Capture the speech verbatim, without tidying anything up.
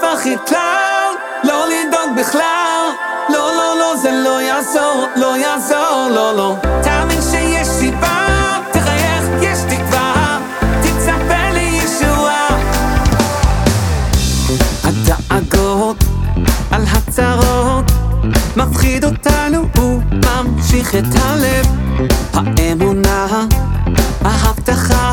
הכי כלל, לא לדאוג בכלל. לא, לא, לא, זה לא יעזור, לא יעזור, לא, לא. תאמין שיש סיבה, תחייך, יש תקווה, תצפה לישועה. הדאגות על הצרות מפחיד אותנו, הוא ממשיך את הלב. האמונה, ההבטחה